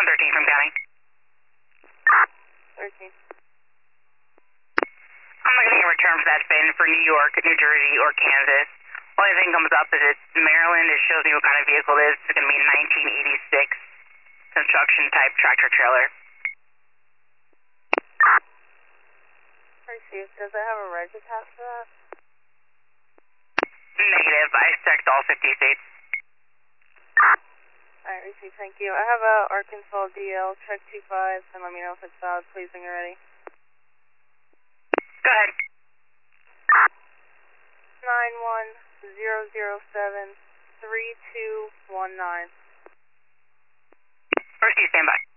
113 from county. 13. I'm not getting a return for that VIN for New York, New Jersey, or Kansas. Only thing comes up is it's Maryland. It shows me what kind of vehicle it is. It's going to be a 1986 construction type tractor trailer. Received. Does it have a reg attached to that? Negative. I checked all 50 states. Alright, received. Thank you. I have a Arkansas DL. Check 25 and let me know if it's valid, please, when you're ready. Go ahead. 910073219. First, you stand by.